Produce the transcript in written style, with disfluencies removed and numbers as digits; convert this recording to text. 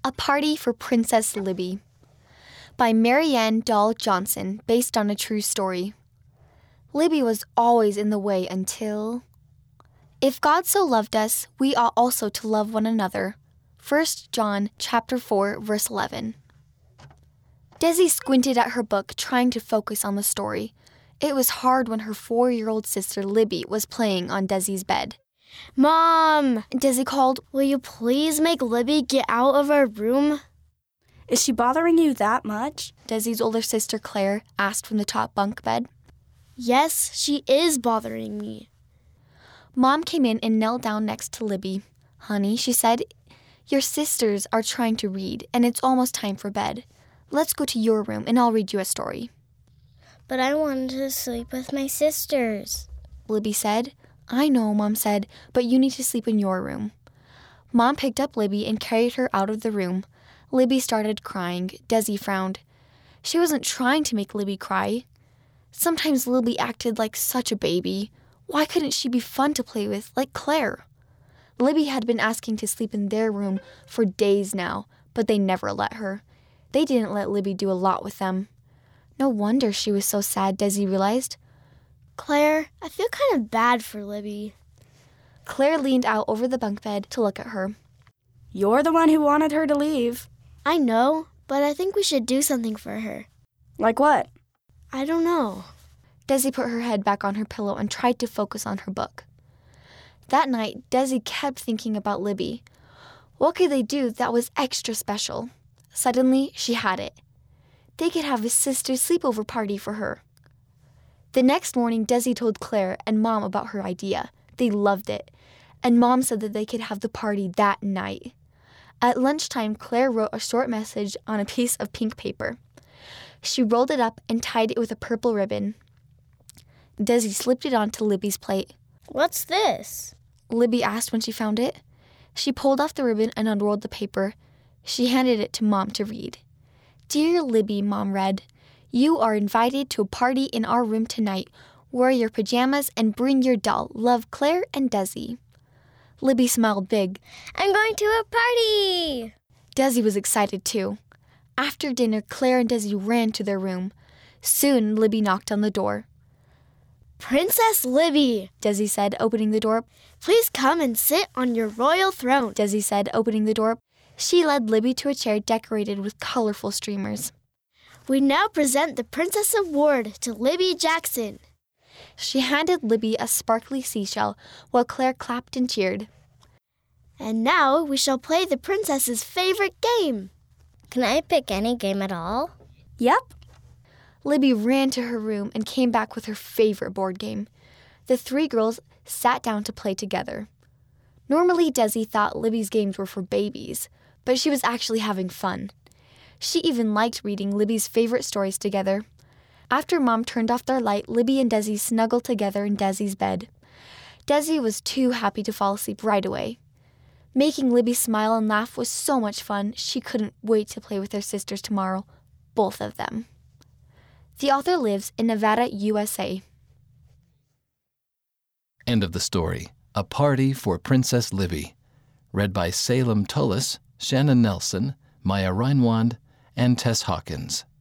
A Party for Princess Libby by Marianne Dahl Johnson, based on a true story. Libby was always in the way until... If God so loved us, we ought also to love one another. 1 John chapter 4, verse 11. Desi squinted at her book, trying to focus on the story. It was hard when her 4-year-old sister Libby was playing on Desi's bed. Mom! Desi called, Will you please make Libby get out of our room? Is she bothering you that much? Desi's older sister Claire asked from the top bunk bed. Yes, she is bothering me. Mom came in and knelt down next to Libby. Honey, she said, your sisters are trying to read, and it's almost time for bed. Let's go to your room, and I'll read you a story. But I wanted to sleep with my sisters, Libby said. I know, Mom said, but you need to sleep in your room. Mom picked up Libby and carried her out of the room. Libby started crying. Desi frowned. She wasn't trying to make Libby cry. Sometimes Libby acted like such a baby. Why couldn't she be fun to play with, like Claire? Libby had been asking to sleep in their room for days now, but they never let her. They didn't let Libby do a lot with them. No wonder she was so sad, Desi realized. Claire, I feel kind of bad for Libby. Claire leaned out over the bunk bed to look at her. You're the one who wanted her to leave. I know, but I think we should do something for her. Like what? I don't know. Desi put her head back on her pillow and tried to focus on her book. That night, Desi kept thinking about Libby. What could they do that was extra special? Suddenly, she had it. They could have a sister's sleepover party for her. The next morning, Desi told Claire and Mom about her idea. They loved it, and Mom said that they could have the party that night. At lunchtime, Claire wrote a short message on a piece of pink paper. She rolled it up and tied it with a purple ribbon. Desi slipped it onto Libby's plate. What's this? Libby asked when she found it. She pulled off the ribbon and unrolled the paper. She handed it to Mom to read. Dear Libby, Mom read, you are invited to a party in our room tonight. Wear your pajamas and bring your doll. Love, Claire and Desi. Libby smiled big. I'm going to a party! Desi was excited too. After dinner, Claire and Desi ran to their room. Soon, Libby knocked on the door. Princess Libby, Desi said, opening the door. Please come and sit on your royal throne, Desi said, opening the door. She led Libby to a chair decorated with colorful streamers. We now present the Princess Award to Libby Jackson. She handed Libby a sparkly seashell while Claire clapped and cheered. And now we shall play the princess's favorite game. Can I pick any game at all? Yep. Libby ran to her room and came back with her favorite board game. The 3 girls sat down to play together. Normally, Desi thought Libby's games were for babies, but she was actually having fun. She even liked reading Libby's favorite stories together. After Mom turned off their light, Libby and Desi snuggled together in Desi's bed. Desi was too happy to fall asleep right away. Making Libby smile and laugh was so much fun, she couldn't wait to play with her sisters tomorrow, both of them. The author lives in Nevada, USA. End of the story. A Party for Princess Libby. Read by Salem Tullis, Shannon Nelson, Maya Reinwand, and Tess Hawkins.